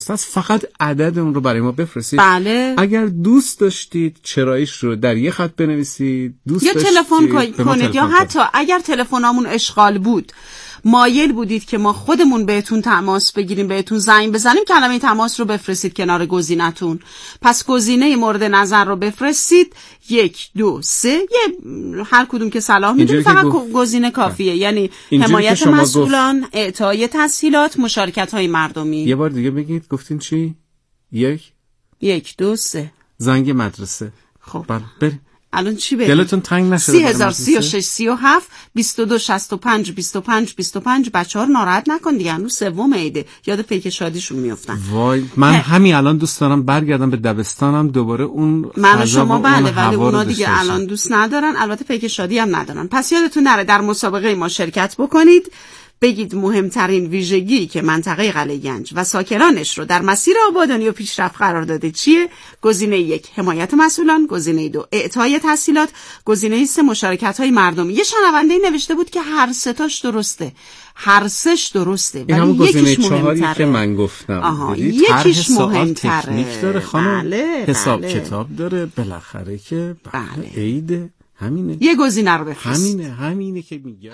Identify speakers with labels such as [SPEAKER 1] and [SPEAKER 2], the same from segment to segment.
[SPEAKER 1] فقط عدد اون رو برای ما بفرستید.
[SPEAKER 2] بله.
[SPEAKER 1] اگر دوست داشتید چراییش رو در یه خط بنویسید،
[SPEAKER 2] یا تلفن کنید، یا حتی اگر تلفنامون اشغال بود مایل بودید که ما خودمون بهتون تماس بگیریم، بهتون زنگ بزنیم، کلمه تماس رو بفرستید کنار گزینه‌تون. پس گزینه مورد نظر رو بفرستید 1 2 3 هر کدوم که صلاح میدونید، فقط گزینه کافیه. یعنی حمایت مسئولان، اعطای تسهیلات، مشارکت‌های مردمی.
[SPEAKER 1] یه بار دیگه بگید. گفتین چی؟
[SPEAKER 2] 1 2 3
[SPEAKER 1] زنگ مدرسه.
[SPEAKER 2] خب
[SPEAKER 1] بریم.
[SPEAKER 2] الان چی بگیم؟
[SPEAKER 1] دلتون تنگ نشده؟
[SPEAKER 2] 3036 37 22 65 25 25. بچه‌ها رو ناراحت نکن دیگه، هنوز سوم عیده، یاد پیک شادیشون میافتن.
[SPEAKER 1] وای من همین الان دوست دارم برگردم به دبستانم دوباره اون
[SPEAKER 2] من و شما. بله ولی اونا دیگه الان دوست ندارن، البته پیک شادی هم ندارن. پس یادتون نره در مسابقه ما شرکت بکنید، بگید مهمترین ویژگی که منطقه قلعه گنج و ساکنانش رو در مسیر آبادانی و پیشرفت قرار داده چیه؟ گزینه 1 حمایت مسئولان، گزینه 2 اعطای تسهیلات، گزینه 3 مشارکت‌های مردمی. یه شنونده‌ای نوشته بود که هر سه تاش درسته، هر سهش درسته،
[SPEAKER 1] ولی یکیش مهم‌تره که من گفتم.
[SPEAKER 2] یکیش مهم‌تره.
[SPEAKER 1] تکنیک داره خانم.
[SPEAKER 2] بله،
[SPEAKER 1] حساب کتاب داره، بالاخره که عید همینه.
[SPEAKER 2] یه گزینه رو بفرست.
[SPEAKER 1] همینه که میگه.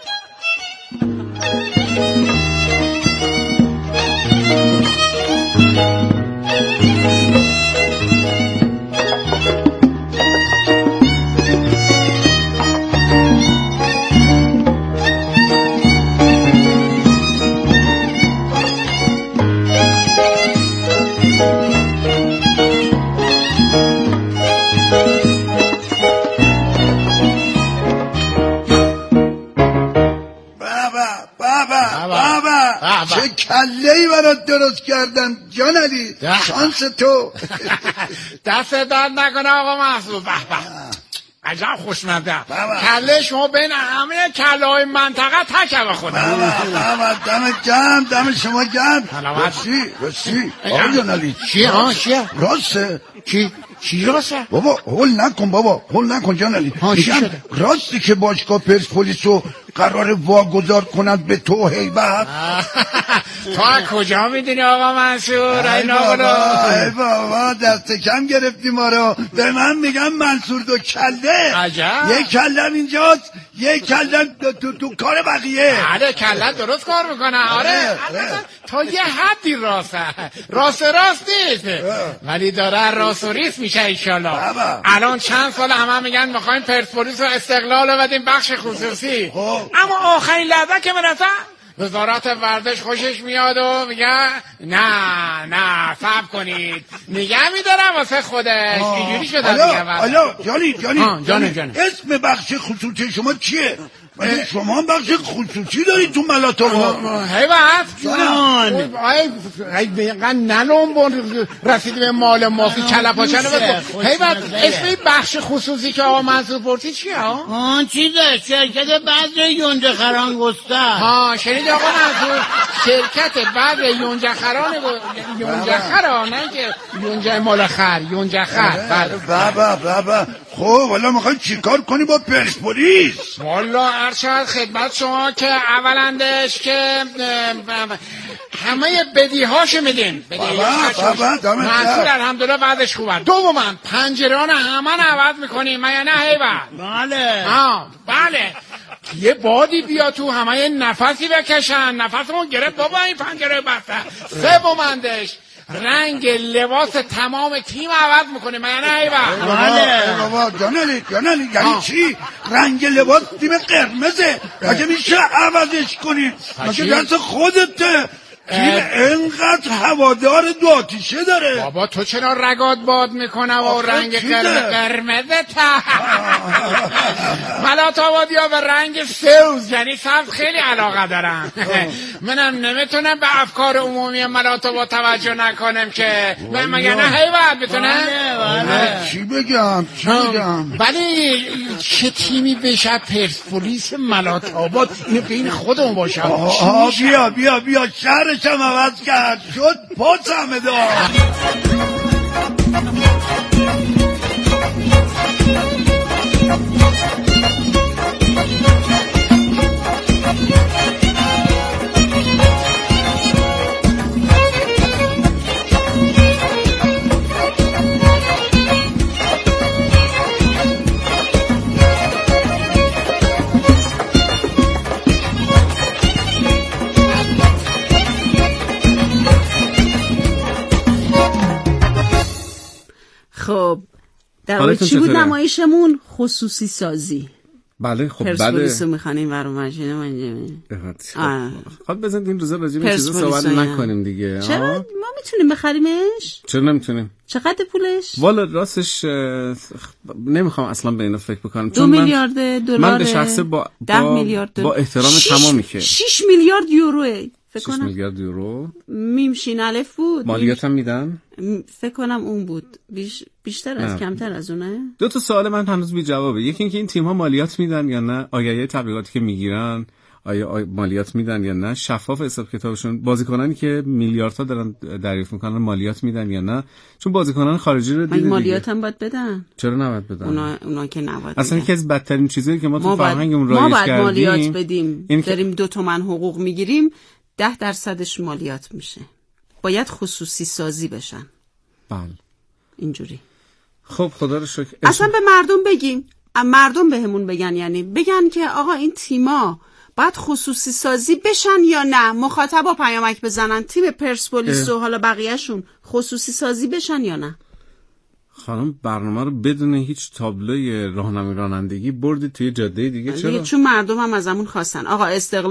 [SPEAKER 3] چه کله‌ای برات درست کردم جان علی، شانس تو.
[SPEAKER 4] دست درد نکنه آقا محسوب. عجب خوشمزه. کله شما بین همه کله‌های منطقه تکه خودم.
[SPEAKER 3] دم گرم، دم شما گرم. راستی آقا جان علی.
[SPEAKER 4] چیه؟
[SPEAKER 3] راسته؟
[SPEAKER 4] چی راسته؟
[SPEAKER 3] بابا هول نکن جان علی. راستی که باشگاه پرسپولیسو قرار واگذار کنند به تو هیبت؟
[SPEAKER 4] تو کجا میدونی آقا منصور؟
[SPEAKER 3] ای بابا دست کم گرفتی ما رو. به من میگم منصور دو کله.
[SPEAKER 4] عجب.
[SPEAKER 3] یک کلم اینجاست، یک کلم تو کار بقیه.
[SPEAKER 4] آره کله درست کار میکنه. آره تا یه حدی راست نیست، ولی داره راست و ریس میشه انشالله. الان چند سال همه میگن میخوایم پرسپولیس رو استقلال رو بدیم بخش خصوصی، اما آخرین لحظه که برسن وزارت ورزش خوشش میاد و میگه نه صبر کنید نگه میدارم واسه خودش. اینجوری شده دیگه.
[SPEAKER 3] حالا جانی
[SPEAKER 4] اسم
[SPEAKER 3] بخش خصوصی شما چیه؟ ولی شما هم بخش خصوصی دارید تو ملات‌آباد.
[SPEAKER 4] هیبت جان اینقدر نلوم رسیدی به مال مافی کلپاچه رو بکن. هیبت اسم بخش خصوصی که آقا منصور پرسید چیه؟
[SPEAKER 5] چیزه شرکت بدر یونجخران گسته.
[SPEAKER 4] شنید آقا منصور؟ شرکت بدر یونجخران نه که یونجه مال خر، یونجخر.
[SPEAKER 3] بابا خب حالا میخوای چیکار کنی با پرسپولیس؟
[SPEAKER 4] والا ارشد خدمت شما که اولندش که همه بدیهاشو میدیم. منصور الحمدلله بعدش خوبه. دوما پنجران همه عوض میکنیم مگه نه هیبت؟ بله یه بادی بیا تو همه نفسی بکشن. نفسمون گرفت بابا این پنجره بسته. سومندش رنگ لباس تمام تیم عوض میکنه مگه نه هیبت؟
[SPEAKER 3] بابا جانالی یعنی چی؟ رنگ لباس تیم قرمزه، مگه میشه عوضش کنی؟ مگه دست خودته؟ تیم انقدر هوادار دو آتیشه داره.
[SPEAKER 4] بابا تو چرا رگات باد میکنه و رنگ قرمزه تا ملات‌آبادی‌ها به رنگ سبز یعنی سبز خیلی علاقه دارن. منم نمیتونم به افکار عمومی ملات‌آباد توجه نکنم که مگه نه هیبت بتونه؟
[SPEAKER 3] چی بگم
[SPEAKER 4] ولی چه تیمی بشه پرسپولیس ملات‌آباد؟ اینو بین خودمون باشه.
[SPEAKER 3] بیا شهرش هم عوض کرد شد پاس همه دار.
[SPEAKER 2] خب در چی بود نمایشمون؟ خصوصی سازی.
[SPEAKER 1] بله خب
[SPEAKER 2] پرسپولیسو میخوانیم برای ماشین من.
[SPEAKER 1] خب بزنید این روزا راجع به چیزا صحبت نکنیم دیگه.
[SPEAKER 2] چرا ما میتونیم بخریمش؟
[SPEAKER 1] چرا نمیتونیم؟
[SPEAKER 2] چقدر پولش؟
[SPEAKER 1] والا راستش نمیخوام اصلا به اینا فکر بکنم،
[SPEAKER 2] 2 میلیارد دلار.
[SPEAKER 1] من به شخصه
[SPEAKER 2] 10 میلیارد دلار
[SPEAKER 1] با احترام تمامی که
[SPEAKER 2] 6 میلیارد یوروه فکر کنم.
[SPEAKER 1] 6 میلیارد یورو
[SPEAKER 2] میم شین الف بود.
[SPEAKER 1] مالیات هم میدن؟
[SPEAKER 2] فکر کنم اون بود. بیشتر از کمتر از اونه.
[SPEAKER 1] 2 تا سوال من هنوز بی جوابه. یکی اینکه این تیم ها مالیات میدن یا نه، آگهی تبلیغاتی که میگیرن آیا مالیات میدن یا نه، شفاف حساب کتابشون، بازیکنانی که میلیاردها دارن دریافت میکنن مالیات میدن یا نه، چون بازیکنان خارجی رو دیدید
[SPEAKER 2] مالیات هم باید بدن.
[SPEAKER 1] چرا نباید بدن؟
[SPEAKER 2] اونا که نباید.
[SPEAKER 1] اصلا یکی از بدترین چیزایی که ما تو فرهنگمون رایج کردیم،
[SPEAKER 2] ما باید مالیات بدیم. داریم 2 تومن حقوق میگیریم، 10% مالیات میشه. باید خصوصی سازی بشن.
[SPEAKER 1] بله
[SPEAKER 2] اینجوری.
[SPEAKER 1] خب خدا رو شکر.
[SPEAKER 2] اصلا به مردم بگیم، مردم بهمون بگن، یعنی بگن که آقا این تیما باید خصوصی سازی بشن یا نه. مخاطبا پیامک بزنن تیم پرسپولیس و حالا بقیه‌شون خصوصی سازی بشن یا نه.
[SPEAKER 1] خانم برنامه رو بدون هیچ تابلوی راهنمای رانندگی بردید توی جاده دیگه. چرا؟
[SPEAKER 2] چون مردم هم ازمون خواستن آقا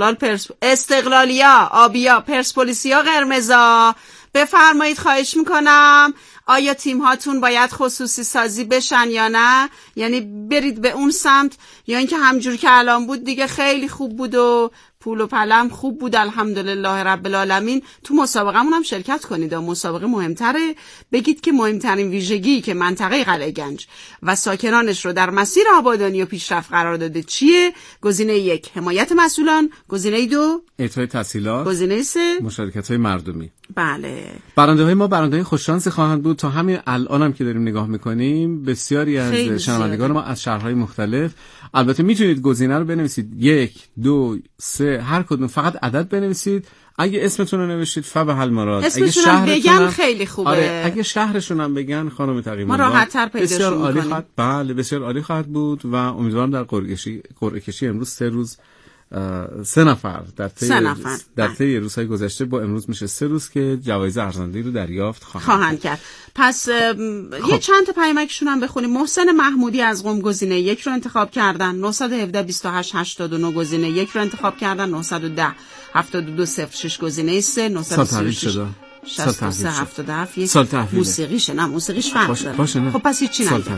[SPEAKER 2] استقلالیا، آبیا، پرسپولیسیا، قرمزا، بفرمایید خواهش میکنم آیا تیم هاتون باید خصوصی سازی بشن یا نه؟ یعنی برید به اون سمت، یا اینکه همجور که الان بود دیگه خیلی خوب بود و پول و پلم خوب بود الحمدلله رب العالمین. تو مسابقه‌مون هم شرکت کنید. مسابقه مهمتره. بگید که مهمترین ویژگی که منطقه قلعه گنج و ساکنانش رو در مسیر آبادانی و پیشرفت قرار داده چیه؟ گزینه 1 حمایت مسئولان، گزینه 2
[SPEAKER 1] اعطای تسهیلات،
[SPEAKER 2] گزینه 3
[SPEAKER 1] مشارکت‌های مردمی.
[SPEAKER 2] بله.
[SPEAKER 1] برنده‌های ما برنده‌های خوششانسی خواهند بود. تا همین الان هم که داریم نگاه می‌کنیم بسیاری از شنوندگان ما از شهرهای مختلف. البته میتونید گزینه رو بنویسید 1 2 3 هر کدوم، فقط عدد بنویسید. اگه اسمتون رو نوشتید فبحل مراد.
[SPEAKER 2] اگه شهرتون بگن خیلی خوبه.
[SPEAKER 1] آره اگه شهرشون هم بگن خانم تقی
[SPEAKER 2] ما راحت‌تر پیداشون می‌کنیم.
[SPEAKER 1] بله بسیار عالی خواهد بود و امیدوارم در قرعه کشی امروز 3 روز 3 نفر در طی روزهای گذشته با امروز میشه 3 روز که جوایز ارزنده رو دریافت خواهند کرد.
[SPEAKER 2] پس یه چند تا پیامکشون هم بخونیم. محسن محمودی از قم گزینه 1 رو انتخاب کردن. 917 28 89 گزینه 1 رو انتخاب کردن. 910 72 06 گزینه 3. 936 63 77 یک موسیقیشه. نه موسیقیش فرق داره. خب پس هیچ چی نگید.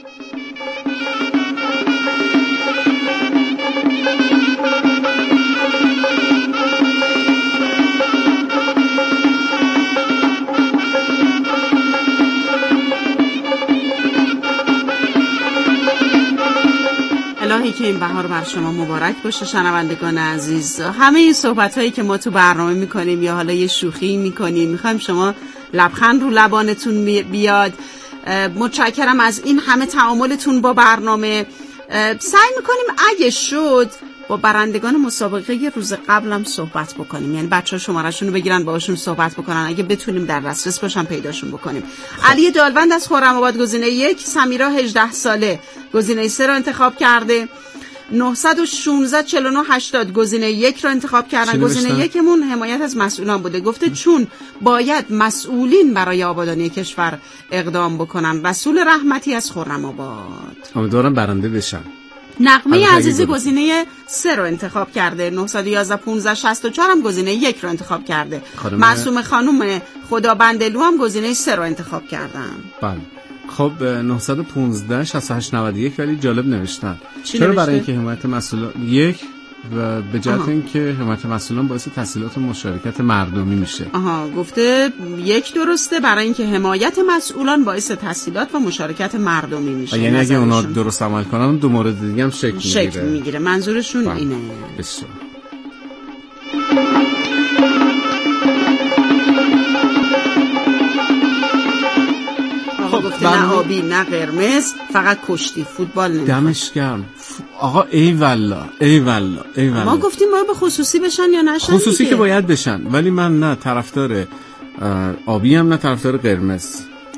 [SPEAKER 2] الهی که این بهار بر شما مبارک باشه شنوندگان عزیز. همه این صحبت‌هایی که ما تو برنامه می‌کنیم یا حالا یه شوخی می‌کنیم، می‌خوایم شما لبخند رو لبانتون بیاد. متشکرم از این همه تعاملتون با برنامه. سعی می‌کنیم اگه شد با برندگان مسابقه یه روز قبلم صحبت بکنیم، یعنی بچه‌ها شماره‌شون رو بگیرن باهاشون صحبت بکنن، اگه بتونیم در دسترس باشن پیداشون بکنیم. علی دالوند از خرم‌آباد گزینه 1، سمیرا 18 ساله گزینه 3 رو انتخاب کرده. 916 49 80 گزینه 1 رو انتخاب کردن. گزینه 1 مون حمایت از مسئولان بوده. گفته چون باید مسئولین برای آبادانی کشور اقدام بکنن. رسول رحمتی از خرم‌آباد.
[SPEAKER 1] امیدوارم برنده بشن.
[SPEAKER 2] نغمه عزیزی گزینه 3 رو انتخاب کرده. 911 15 64 هم گزینه 1 رو انتخاب کرده. معصومه خانم خدابندلو هم گزینه 3 رو انتخاب کردن.
[SPEAKER 1] بله. خب 915 68 91 ولی جالب نوشتن. چرا؟ برای اینکه حمایت مسئولان 1 و به جهت اینکه حمایت مسئولان باعث تسهیلات و مشارکت مردمی میشه.
[SPEAKER 2] گفته 1 درسته، برای اینکه حمایت مسئولان باعث تسهیلات و مشارکت مردمی میشه.
[SPEAKER 1] یعنی اگه اونا درست عمل کنن 2 مورد دیگه هم شکل
[SPEAKER 2] میگیره. منظورشون اینه.
[SPEAKER 1] بسیار.
[SPEAKER 2] گفته نه آبی نه قرمز، فقط کشتی، فوتبال نمیخواد.
[SPEAKER 1] دمش گرم آقا. ای والله
[SPEAKER 2] ما گفتیم باید به خصوصی بشن یا نشن.
[SPEAKER 1] خصوصی دیگه که باید بشن، ولی من نه طرفدار آبی هم نه طرفدار قرمز.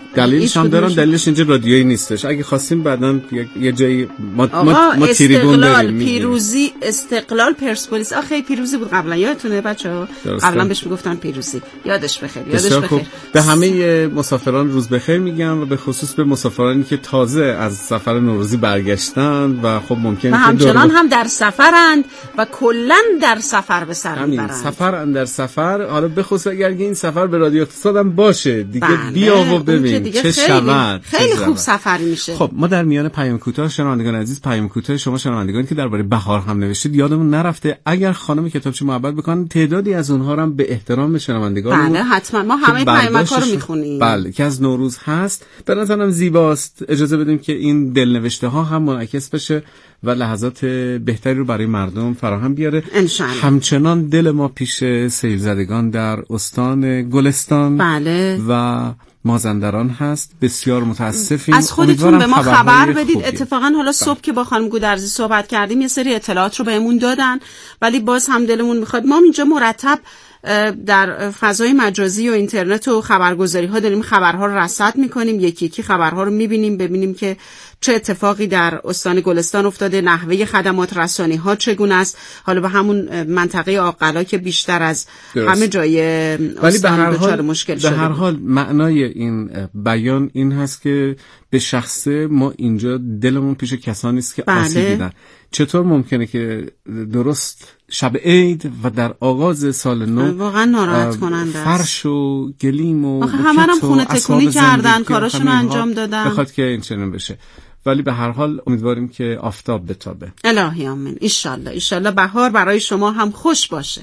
[SPEAKER 1] دلیلش هم دارن، دلیلش اینجا رادیویی نیستش. اگه خواستیم بعداً یه جایی ما تریبون داریم.
[SPEAKER 2] پیروزی استقلال پرسپولیس آخه پیروزی بود قبلا، یادتونه بچه‌ها؟ قبلا بهش میگفتن پیروزی. یادش بخیر.
[SPEAKER 1] به همه مسافران روز بخیر میگم و به خصوص به مسافرانی که تازه از سفر نوروزی برگشتن و خب ممکنه
[SPEAKER 2] همچنان هم در سفرند و کلا در سفر به سر میبرند.
[SPEAKER 1] در سفر حالا به خصوص اگر این سفر به رادیو اقتصاد هم باشه دیگه، بیا و ببین چه شود.
[SPEAKER 2] خیلی خوب سفری میشه.
[SPEAKER 1] خب ما در میان پیام کوتاه شنوندگان عزیز، پیام کوتاه شما شنوندگانی که درباره بهار هم نوشتید یادمون نرفته، اگر خانم کتابچه محبت بکنن تعدادی از اونها رو هم به احترام شنوندگان
[SPEAKER 2] بله حتما ما همه پیامک‌ها رو میخونیم.
[SPEAKER 1] بله که از نوروز هست، به نظرم زیباست. اجازه بدیم که این دلنوشته ها هم منعکس بشه و لحظات بهتری رو برای مردم فراهم بیاره
[SPEAKER 2] انشالله.
[SPEAKER 1] همچنان دل ما پیش سیل زدگان در استان گلستان
[SPEAKER 2] بله
[SPEAKER 1] و مازندران هست. بسیار متاسفیم.
[SPEAKER 2] از خودتون به ما خبر بدید. اتفاقا حالا صبح که با خانم گودرزی صحبت کردیم یه سری اطلاعات رو بهمون دادن، ولی باز هم دلمون میخواد. ما اینجا مرتب در فضای مجازی و اینترنت و خبرگزاری ها داریم خبرها رو رصد میکنیم، یکی یکی خبرها رو میبینیم، ببینیم که چه اتفاقی در استان گلستان افتاده، نحوه خدمات رسانی ها چگونه است. حالا به همون منطقه آقلا که بیشتر از همه جای استان دچار مشکل شده.
[SPEAKER 1] به هر حال معنای این بیان این هست که به شخصه ما اینجا دلمون پیش کسانی است که آسیب دیدن. چطور ممکنه که درست شب عید و در آغاز سال نو
[SPEAKER 2] واقعا ناراحت کننده
[SPEAKER 1] فرش و گلیم و
[SPEAKER 2] همه هم خونه تکونی کردن، کاراشون انجام دادن
[SPEAKER 1] بخواد که این چنین بشه. ولی به هر حال امیدواریم که آفتاب بتابه.
[SPEAKER 2] الهی آمین. ایشالله بهار برای شما هم خوش باشه.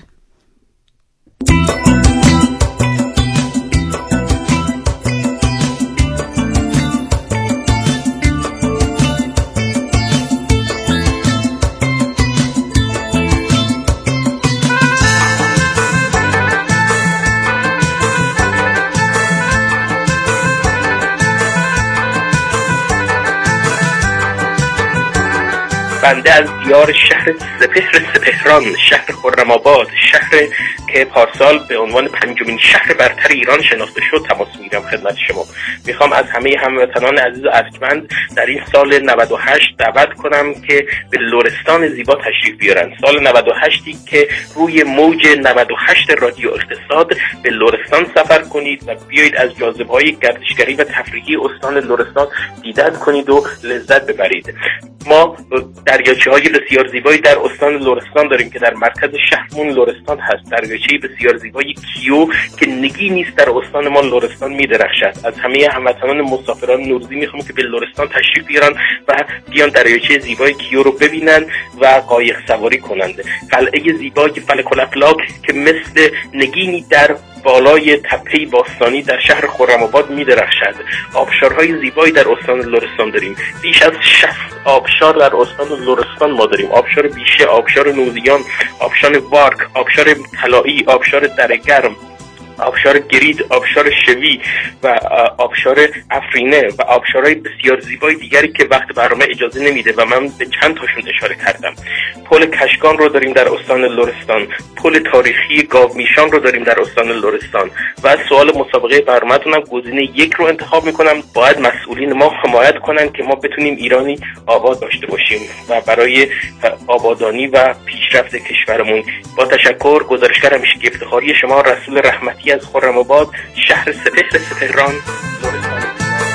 [SPEAKER 6] بنده از دیار شهر سپهران، شهر خرم‌آباد، شهر که پارسال به عنوان 5مین شهر برتر ایران شناخته شد تماس میگیرم خدمت شما. میخوام از همه هموطنان عزیز و ارجمند در این سال 98 دعوت کنم که به لرستان زیبا تشریف بیارن. سال 98 که روی موج 98 رادیو اقتصاد به لرستان سفر کنید و بیایید از جاذبه‌های گردشگری و تفریحی استان لرستان دیدن کنید و لذت ببرید. ما دریاچه‌های بسیار زیبایی در استان لرستان داریم که در مرکز شهرمون لرستان هست. دریاچه بسیار زیبای کیو که نگی نیست در استان ما لرستان می‌درخشد. از همه هموطنان مسافران نوروزی میخوام که به لرستان تشریف بیارن و بیان دریاچه زیبای کیو رو ببینن و قایق سواری کنند. قلعه زیبای فلک الافلاک که مثل نگینی در بالای تپه باستانی در شهر خرم‌آباد می‌درخشد. آبشارهای زیبایی در استان لرستان داریم. بیش از 60 آبشار در استان لرستان ما داریم. آبشار بیشه، آبشار نوزیان، آبشار وارک، آبشار طلایی، آبشار درگرم، آبشار گرید، آبشار شوی و آبشار افرینه و آبشارهای بسیار زیبای دیگری که وقت برنامه اجازه نمیده و من به چند تاشون اشاره کردم. پل کشکان رو داریم در استان لرستان، پل تاریخی گاومیشان رو داریم در استان لرستان. و سوال مسابقه برنامه‌تون هم گزینه 1 رو انتخاب میکنم. باید مسئولین ما حمایت کنن که ما بتونیم ایرانی آباد داشته باشیم و برای آبادانی و پیشرفت کشورمون. با تشکر، گزارشگر همیشگی افتخاری شما رسول رحمتی از خرم‌آباد، شهر سپهران، لرستان.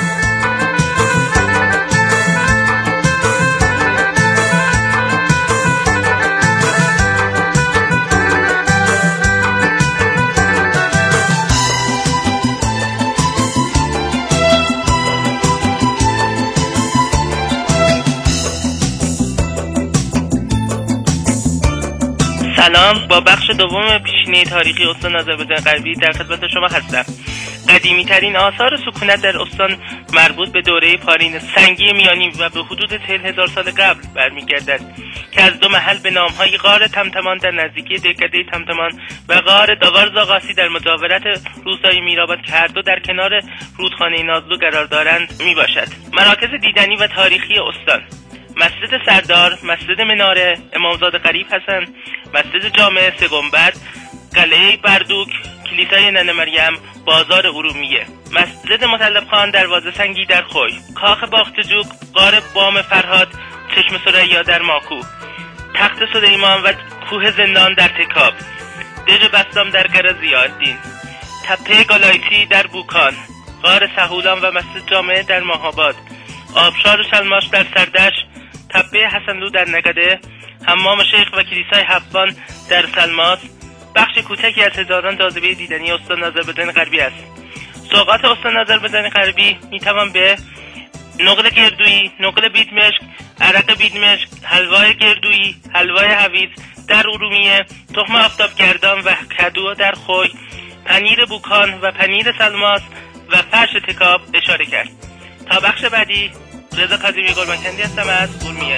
[SPEAKER 7] سلام، با بخش دوم پیشینه تاریخی استان آذربایجان غربی در خدمت شما هستم. قدیمی ترین آثار سکونت در استان مربوط به دوره پارین سنگی میانی و به حدود 40,000 سال قبل برمیگردد که از 2 محل به نامهای غار تمتمان در نزدیکی دهکده تمتمان و غار داوار زاغاسی در مجاورت روستای میرآباد که هر دو در کنار رودخانه نازلو قرار دارند می باشد. مراکز دیدنی و تاریخی استان: مسجد سردار، مسجد مناره، امامزاده غریب حسن، مسجد جامع 3 گنبد، قلعه بردوک، کلیسای ننه مریم، بازار ارومیه، مسجد مطلب خان دروازه سنگی در خوی، کاخ باختجوق، غار بام فرهاد، چشم ثریا در ماکو، تخت سلیمان و کوه زندان در تکاب، دژ بسام در گره ضیاءالدین، تپه گالایتی در بوکان، غار سهولان و مسجد جامعه در ماهاباد، آبشار و شلماش در سردش، تپه حسنلو در نگده، حمام شیخ و کلیسای هفت‌بان در سلماس. بخش کوچکی از هزاران جاذبه دیدنی استان آذربایجان غربی است. سوغات استان آذربایجان غربی میتوان به نقل گردویی، نقل بیدمشک، عرق بیدمشک، حلوای گردویی، حلوای حویج در ارومیه، تخم آفتابگردان و کدو در خوی، پنیر بوکان و پنیر سلماس و فرش تکاب اشاره کرد. تا بخش بعدی، رضا کاظمی گلبنکندی هستم از ارومیه.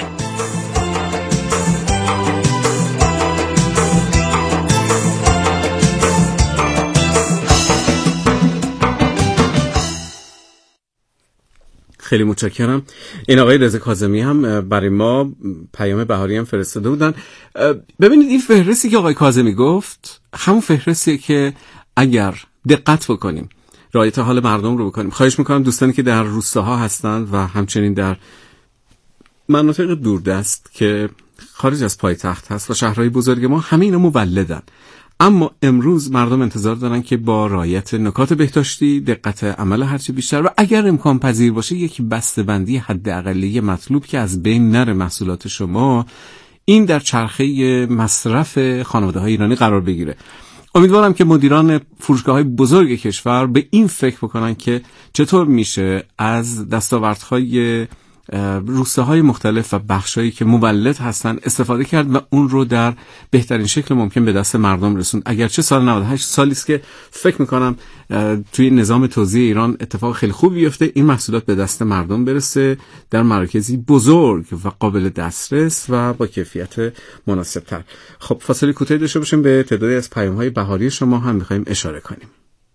[SPEAKER 1] خیلی متشکرم. این آقای رضا کاظمی هم برای ما پیام بهاری هم فرستاده بودن. ببینید این فهرستی که آقای کاظمی گفت همون فهرستیه که اگر دقت بکنیم، رعایت حال مردم رو بکنیم. خواهش میکنم دوستانی که در روستاها هستند و همچنین در مناطق دوردست که خارج از پایتخت هست و شهرهای بزرگ ما، همه اینا مولدن، اما امروز مردم انتظار دارن که با رعایت نکات بهداشتی، دقت عمل هرچه بیشتر و اگر امکان پذیر باشه یک بسته‌بندی حداقلی مطلوب که از بین نره محصولات شما، این در چرخه مصرف خانواده‌های ایرانی قرار بگیره. امیدوارم که مدیران فروشگاه‌های بزرگ کشور به این فکر بکنن که چطور میشه از دستاوردهای روستاهای مختلف و بخشایی که مولد هستن استفاده کرد و اون رو در بهترین شکل ممکن به دست مردم رسوند. اگرچه سال 98 سالی است که فکر میکنم توی نظام توزیع ایران اتفاق خیلی خوبی بیفته، این محصولات به دست مردم برسه در مراکزی بزرگ و قابل دسترس و با کیفیت مناسب‌تر. خب فاصله کوتاهی داشته باشیم، به تعدادی از پیام‌های بهاری شما هم می‌خوایم اشاره کنیم.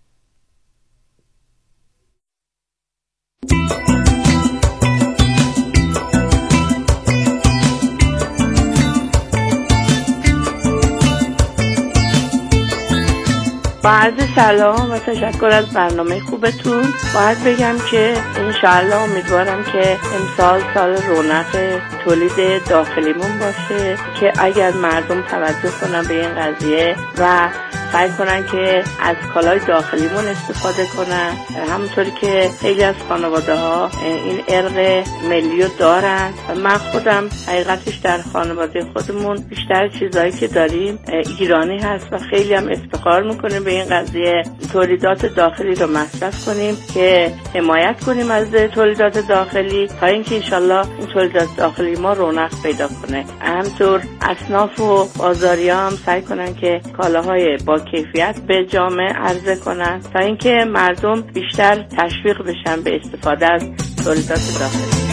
[SPEAKER 8] با عرض سلام و تشکر از برنامه خوبتون. باید بگم که انشاءالله امیدوارم که امسال سال رونق تولید داخلیمون باشه که اگر مردم توجه کنن به این قضیه و سعی کنن که از کالای داخلیمون استفاده کنن، همونطوری که خیلی از خانواده ها این ارق ملی رو دارن و من خودم حقیقتش در خانواده خودمون بیشتر چیزایی که داریم ایرانی هست و خیلی هم افتخار میکنیم به این قضیه. تولیدات داخلی رو مصرف کنیم که حمایت کنیم از تولیدات داخلی تا اینکه انشالله این تولیدات داخلی ما رونق پیدا کنه. همینطور اصناف و بازاریا هم سعی کنن که کالاهای با کیفیت به جامعه عرضه کنن تا اینکه مردم بیشتر تشویق بشن به استفاده از تولیدات داخلی.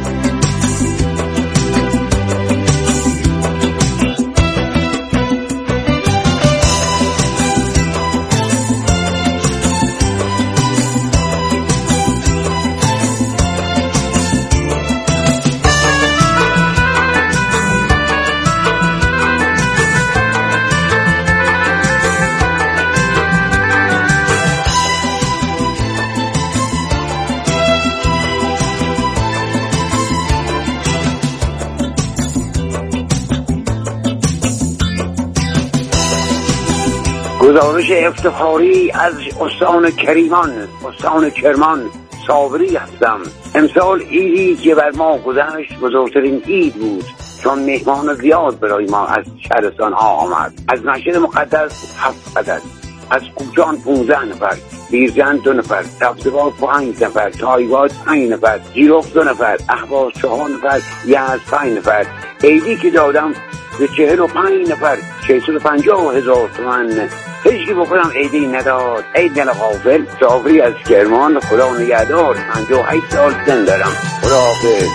[SPEAKER 9] گزارش افتخاری از استان کرمان صابری هستم. امسال عیدی که بر ما گذشت بزرگترین عید بود، چون مهمان زیاد برای ما از شهرستان ها آمد. از مسجد مقدس 7 عدد، از کوچان 15 نفر، بیرجند 2 نفر، سبزوار 5 نفر، تایواد 5 نفر، جیروف 2 نفر، اهواز 4 نفر، یزد 5 نفر. عیدی که دادم به 45 نفر 650,000 تومان. هیچی بکنم عیدی نداد. عید دل غافل. صابری از کرمان. خدا نگهدار. 58 سال سن دارم. خدا حافظ.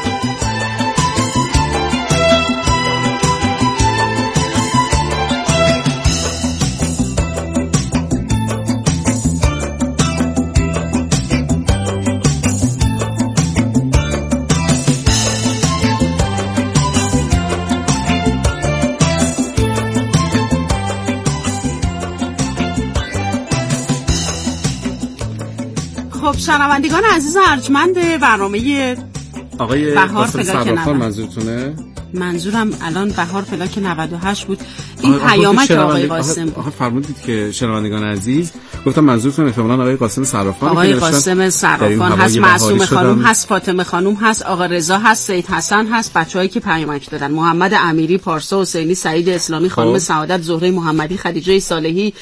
[SPEAKER 2] خب شنوندگان عزیز ارجمند برنامه
[SPEAKER 1] آقای قاسم صرافان منظورتونه؟
[SPEAKER 2] منظورم الان بهار پلاک 98 بود. این پیامک آقای قاسم بود.
[SPEAKER 1] فرمودید که شنوندگان عزیز گفتم منظورتون احتمالاً آقای قاسم صرافان.
[SPEAKER 2] آقای قاسم صرافان هست، معصوم خانم هست، فاطمه خانم هست، آقا رضا هست، سید حسن هست، بچه‌هایی که پیامک دادن، محمد امیری، پارسا حسینی، سعید اسلامی، خانم سعادت، زهره محمدی، خدیجه صالحی،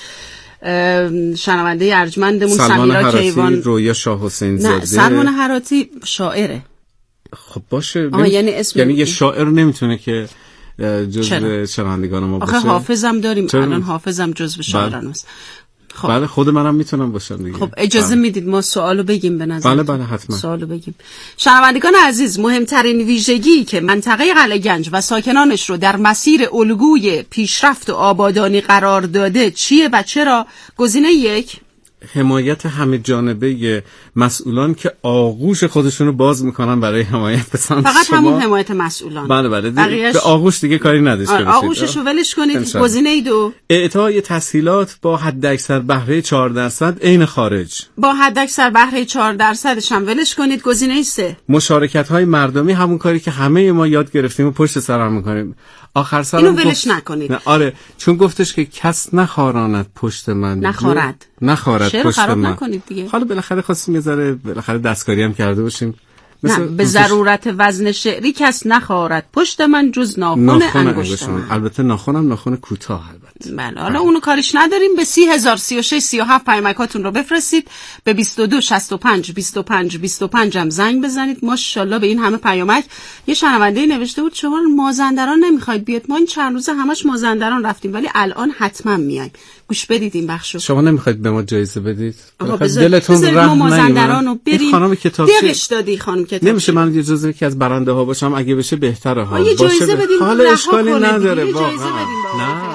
[SPEAKER 2] شنونده ارجمندمون سمیرا کیوان،
[SPEAKER 1] رویا شاه حسین زاده.
[SPEAKER 2] نه سلمان هراتی شاعره.
[SPEAKER 1] خب باشه.
[SPEAKER 2] یعنی
[SPEAKER 1] یه شاعر نمیتونه که جزو شنوندگان ما باشه.
[SPEAKER 2] آخه حافظم داریم الان، حافظم جزو شاعران است.
[SPEAKER 1] خب بله خود منم میتونم باشم دیگه.
[SPEAKER 2] خب اجازه میدید ما سوالو بگیم به نظر؟
[SPEAKER 1] بله حتما
[SPEAKER 2] سوالو بگیم. شنوندگان عزیز، مهمترین ویژگی که منطقه قلعه گنج و ساکنانش رو در مسیر الگوی پیشرفت و آبادانی قرار داده چیه و چرا؟ گزینه 1
[SPEAKER 1] حمایت همه جانبه مسئولان که آغوش خودشونو باز میکنن برای حمایت بسان
[SPEAKER 2] فقط شما. همون حمایت مسئولان.
[SPEAKER 1] بله به آغوش دیگه کاری نداشته باشید.
[SPEAKER 2] آغوششو ولش کنید. گزینه 2
[SPEAKER 1] اعطای تسهیلات با حداکثر بهره 4% عین خارج.
[SPEAKER 2] با حداکثر بهره 4% هم ولش کنید. گزینه 3
[SPEAKER 1] مشارکت‌های مردمی، همون کاری که همه ما یاد گرفتیم و پشت سر هم میکنیم. آخر سر
[SPEAKER 2] اینو ولش نکنید.
[SPEAKER 1] آره چون گفتش که کس نخواراند پشت من. نخوارد پشت من.
[SPEAKER 2] نکنید دیگه.
[SPEAKER 1] حالا بالاخره خواستیم یه ذره بالاخره دستکاری هم کرده باشیم.
[SPEAKER 2] نه به ضرورت وزن شعری کس نخوارد پشت من جز ناخن انگشت من.
[SPEAKER 1] البته ناخن کوتاه البته.
[SPEAKER 2] بله حالا اونو کاریش نداریم. به 30036 37 پیامکاتون رو بفرستید. به 22 65 25 25 هم زنگ بزنید. ماشاءالله به این همه پیامک. یه شنونده نوشته بود شما مازندران نمیخواید بیاد. ما این چند روزه همش مازندران رفتیم ولی الان حتما میایم. گوش بدید این بخشو.
[SPEAKER 1] شما نمیخواید به ما جایزه بدید؟
[SPEAKER 2] دلتون رحم مازندران
[SPEAKER 1] این خانم کتابچه
[SPEAKER 2] دقش دادی خانم کتابچه.
[SPEAKER 1] نمیشه من یه جزو یکی از برنده ها باشم؟ اگه بشه بهتره ها.
[SPEAKER 2] یه جایزه بدین.
[SPEAKER 1] حالا اشکالی نداره واقعا. نه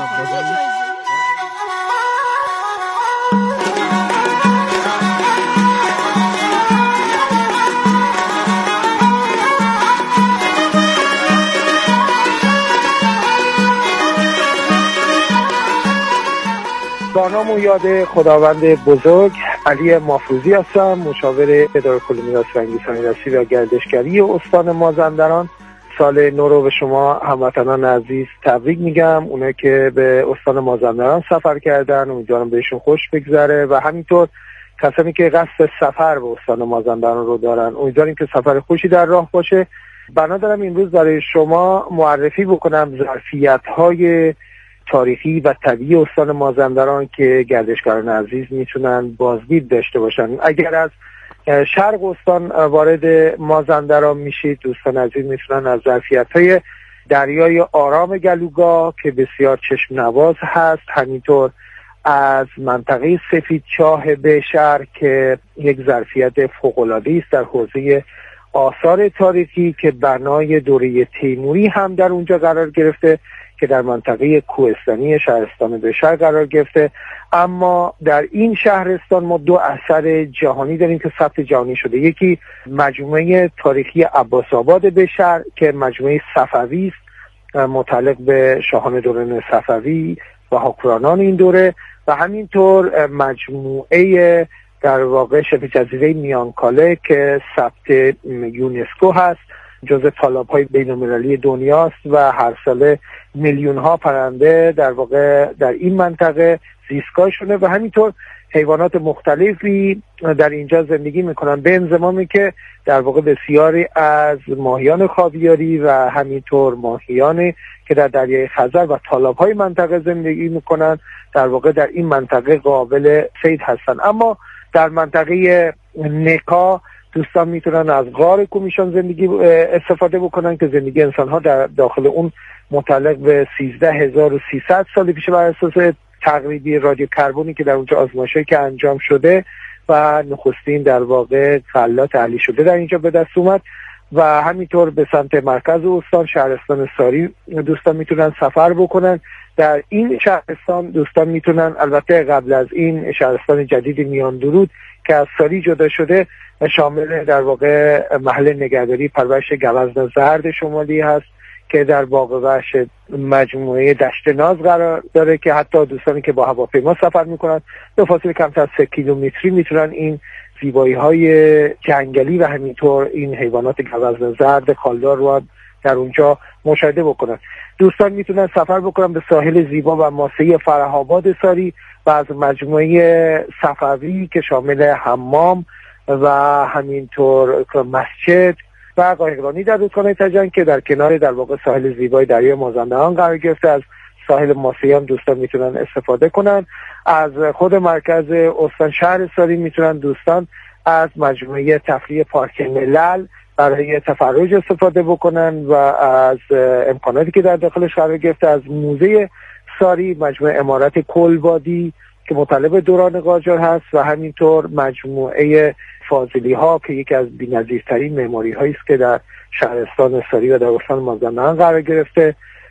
[SPEAKER 10] با نام و یاد خداوند بزرگ، علی مافروزی هستم، مشاور اداره کل میراث فرهنگی و گردشگری استان مازندران. سال نو رو به شما هموطنان عزیز تبریک میگم. اونایی که به استان مازندران سفر کردن امیدوارم بهشون خوش بگذره و همینطور کسانی که قصد سفر به استان مازندران رو دارن امیدواریم که سفر خوشی در راه باشه. بنا دارم امروز برای شما معرفی بکنم ظرفیت‌های تاریخی و طبیعی استان مازندران که گردشگران عزیز میتونن بازدید داشته باشن. اگر از شرق استان وارد مازندران میشید دوستان عزیز میتونن از ظرفیت‌های دریای آرام گلوگاه که بسیار چشم نواز هست، همینطور از منطقه سفید چاه بهشهر که یک ظرفیت فوق‌العاده است در حوزه آثار تاریخی که بنای دوره تیموری هم در اونجا قرار گرفته که در منطقه کوهستانی شهرستان بهشهر قرار گرفته. اما در این شهرستان ما دو اثر جهانی داریم که ثبت جهانی شده. یکی مجموعه تاریخی عباس‌آباد بهشهر که مجموعه صفوی است متعلق به شاهان دوران صفوی و حکمرانان این دوره و همینطور مجموعه در واقع شبه جزیره میانکاله که ثبت یونسکو هست، جزء طالاب‌های بین‌المللی دنیاست و هر ساله میلیون‌ها پرنده در واقع در این منطقه زیستگاه شده و همینطور حیوانات مختلفی در اینجا زندگی میکنن به انضمامی که در واقع بسیاری از ماهیان خاویاری و همینطور ماهیانی که در دریای خزر و طالاب‌های منطقه زندگی میکنن در واقع در این منطقه قابل صید هستن. اما در منطقه نکا دوستان میتونن از غار کومیشان زندگی استفاده بکنن که زندگی انسان‌ها در داخل اون متعلق به 13300 سال پیش بر اساس تقریبی رادیو کربنی که در اونجا آزمایشی که انجام شده و نخستین در واقع غلات علی شده در اینجا به دست اومد و همینطور به سمت مرکز استان شهرستان ساری دوستان میتونن سفر بکنن. در این شهرستان دوستان میتونن البته قبل از این شهرستان جدید میان درود که از ساری جدا شده شامل در واقع محل نگهداری پرورش گوزن زرد شمالی هست که در باغ وحش مجموعه دشت ناز قرار داره که حتی دوستانی که با هواپیما سفر میکنن به فاصله کمتر از 3 کیلومتری میتونن این زیبایی‌های جنگلی و همینطور این حیوانات گوزن زرد خالدار رو در اونجا مشاهده بکنن. دوستان میتونن سفر بکنن به ساحل زیبا و ماسه‌ای فره‌آباد ساری و از مجموعه صفوی که شامل حمام و همینطور مسجد و قایقرانی در رودخانه تجن که در کنار در واقع ساحل زیبای دریای مازندران قرار گرفته، از ساحل ماسه‌ای هم دوستان میتونن استفاده کنن. از خود مرکز استان شهر ساری میتونن دوستان از مجموعه تفریح پارک ملل برای تفرج استفاده بکنن و از امکاناتی که در داخلش قرار گرفته، از موزه ساری، مجموعه عمارت کلبادی که مطلب دوران قاجار هست و همینطور مجموعه فاضلی ها که یکی از بی‌نظیرترین معماری هایی است که در شهرستان ساری و در استان مازندران قرار گرفته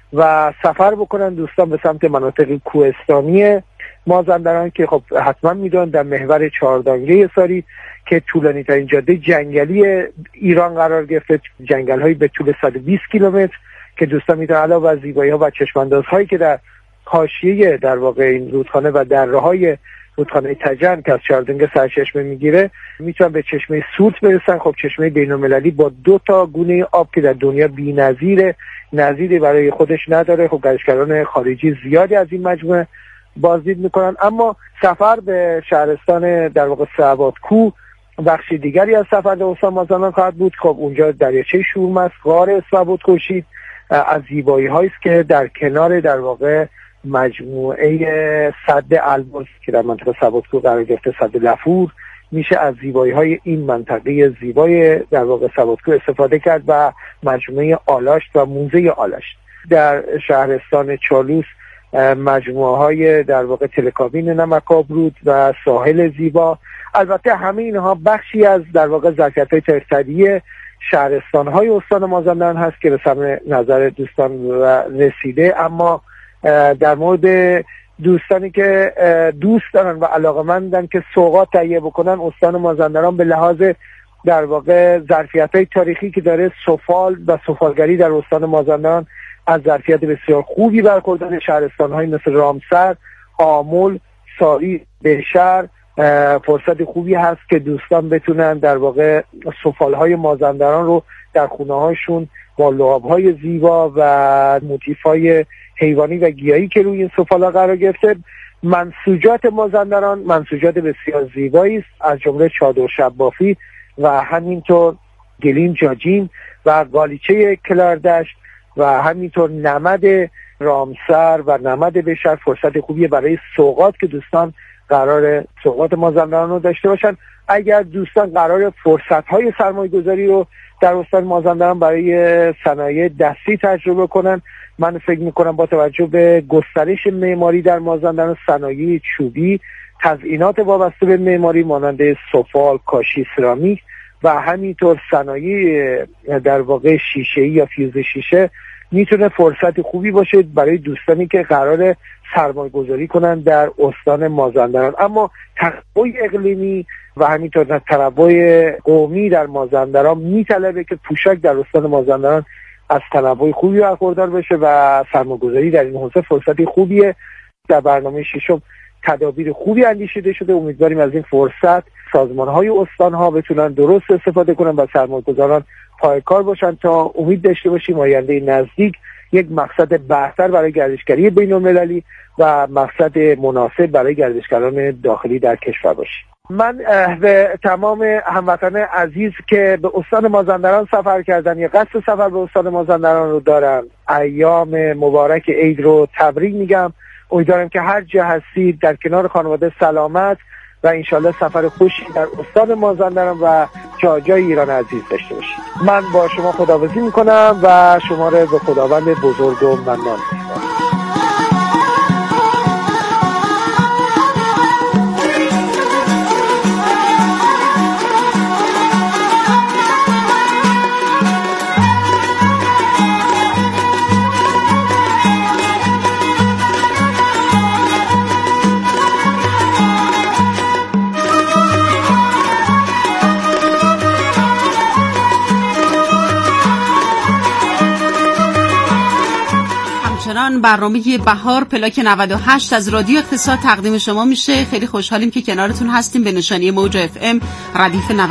[SPEAKER 10] و سفر بکنن دوستان به سمت مناطق کوهستانی مازندران که خب حتما میدونن در محور چهاردانگه ساری که طولانی ترین جاده جنگلی ایران قرار گرفته، جنگل هایی به طول 120 کیلومتر که دوستان میتونن علاوه بر زیبایی ها و چشمانداز هایی که در حاشیه در واقع این رودخانه و دره‌های رودخانه تجن که از چهاردانگه سرچشمه میگیره میتونن به چشمه سوت برسن. خب چشمه بین‌المللی با 2 گونه آب که در دنیا بی‌نظیره، نظیری برای خودش نداره. خب گردشگران خارجی زیادی از این مجموعه بازدید میکنن. اما سفر به شهرستان در واقع سوادکوه بخش دیگری از سفر به استان مازندران خواهد بود. خب اونجا دریاچه شورم است، غار سوادکوه از زیبایی هایی است که در کنار در واقع مجموعه سد البرز که در منطقه سوادکوه قرار گرفته، سد لفور، میشه از زیبایی های این منطقه زیبای در واقع سوادکوه استفاده کرد و مجموعه آلاشت و موزه آلاشت. در شهرستان چالوس مجموعه های در واقع تلکابین نمک‌آبرود و ساحل زیبا. البته همه اینها بخشی از در واقع ظرفیت‌های تاریخی شهرستان‌های استان مازندران هست که به سمع نظر دوستان رسیده. اما در مورد دوستانی که دوست دارن و علاقه‌مندن که سوغات تهیه بکنن، استان مازندران به لحاظ در واقع ظرفیت‌های تاریخی که داره، سفال و سفالگری در استان مازندران از ظرفیت بسیار خوبی برخوردار. شهرستان‌های مثل رامسر، آمل، ساری، بهشهر فرصت خوبی هست که دوستان بتونن در واقع سفالهای مازندران رو در خونه‌هاشون با لعاب‌های زیبا و موتیف‌های حیوانی و گیاهی که روی این سفال‌ها قرار گرفته. منسوجات مازندران منسوجات بسیار زیبایی است، از جمله چادر شبافی و همینطور گلیم جاجین و گالیچه کلاردشت و همینطور نمد رامسر و نمد بهشهر فرصت خوبیه برای سوغات که دوستان قرار سوغات مازندران رو داشته باشن. اگر دوستان قرار فرصت‌های سرمایه‌گذاری رو در استان مازندران برای صنایع دستی تجربه کنن، من فکر می‌کنم با توجه به گسترش معماری در مازندران، صنایع چوبی، تزئینات وابسته به معماری مانند سفال، کاشی، سرامیک و همینطور صنایع در واقع شیشه‌ای یا فیوز شیشه میتونه فرصت خوبی باشه برای دوستانی که قرار سرمایه‌گذاری کنن در استان مازندران. اما تنوع اقلیمی و همینطور تنوع قومی در مازندران میطلبه که پوشاک در استان مازندران از تنوع خوبی برخوردار بشه و سرمایه‌گذاری در این حوزه فرصتی خوبیه. در برنامه ششم تدابیر خوبی اندیشیده شده. امیدواریم از این فرصت سازمان‌های استان‌ها بتونن درست استفاده کنن و سرمایه‌گذاران پایکار باشن تا امید داشته باشیم آینده نزدیک یک مقصد بهتر برای گردشگری بین‌المللی و مقصد مناسب برای گردشگران داخلی در کشور باشیم. من به تمام هموطنان عزیز که به استان مازندران سفر کردن یا قصد سفر به استان مازندران رو دارن ایام مبارک عید رو تبریک میگم. امیدوارم که هر جا هستید در کنار خانواده سلامت و انشالله سفر خوشی در استان مازندران و جای ایران عزیز داشته باشید. من با شما خداحافظی میکنم و شما رو به خداوند بزرگ و منان میسپارم.
[SPEAKER 2] دوستان برنامه بهار پلاک 98 از رادیو اقتصاد تقدیم شما میشه. خیلی خوشحالیم که کنارتون هستیم به نشانی موج FM ردیف